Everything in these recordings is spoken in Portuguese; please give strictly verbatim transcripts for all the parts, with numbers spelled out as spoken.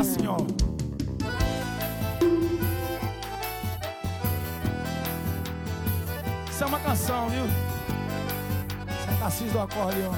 assim, ó. Isso é uma canção, viu? Isso é Tarcísio do acordeão.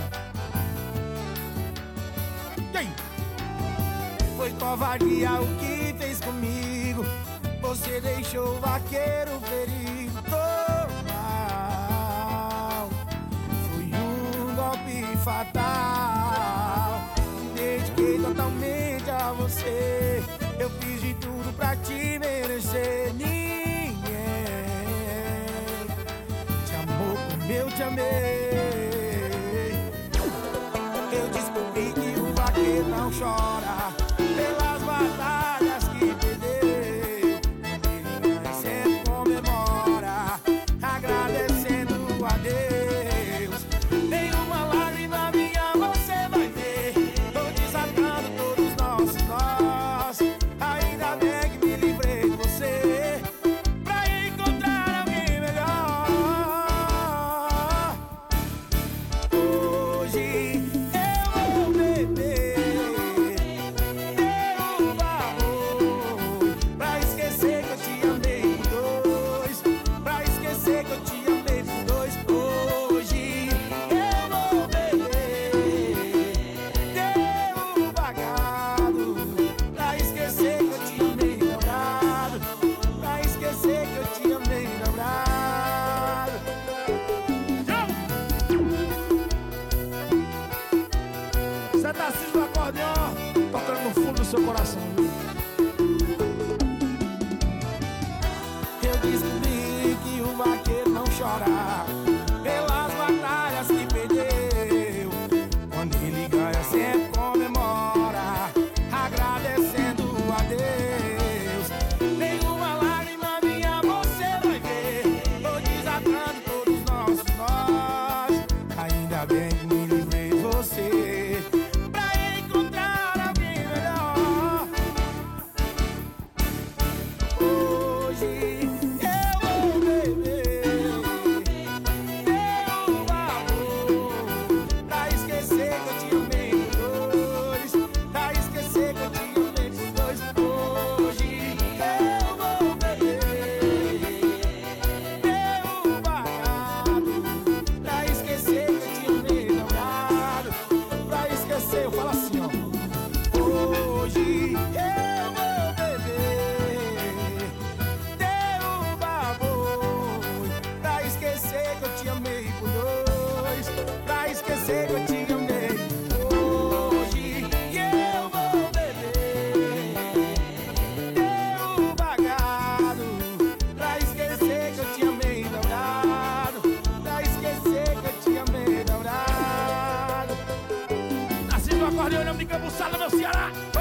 E aí? Foi covardia o que fez comigo. Você deixou o vaqueiro ferido. Tô mal. Foi um golpe fatal. Me dediquei totalmente a você. Eu fiz de tudo pra te merecer. Ninguém te amou como eu te amei. Eu descobri que o vaqueiro não chora pelas batalhas que perdeu. Ele sempre comemora, agradecendo a Deus. Nenhuma lágrima minha você vai ver. Tô desatando todos os nossos nós. Ainda bem que me livrei de você pra encontrar alguém melhor. Hoje eu vou beber Isso é Tarcísio do acordeão, tocando no fundo do seu coração, viu? Eu descobri que o vaqueiro não chora pelas batalhas que perdeu. Quando ele ganha sempre comemora, agradecendo a Deus. Nenhuma lágrima minha você vai ver. Tô desatando todos os nossos nós. Ainda bem que me livrei de você pra encontrar alguém melhor. Hoje eu vou beber meu amor pra esquecer que eu te amei por dois, pra esquecer que eu te amei por dois. Hoje eu vou beber meu bagado pra esquecer que eu te amei dobrado, pra esquecer. Eu falo assim, ó. Hoje eu vou beber derruba boi pra esquecer que eu te amei por dois, pra esquecer que eu te amei. Hoje eu vou beber derruba gado pra esquecer que eu te amei dobrado, pra esquecer que eu te amei dobrado. Tarcísio do acordeão, não me cambuçada, meu Ceará.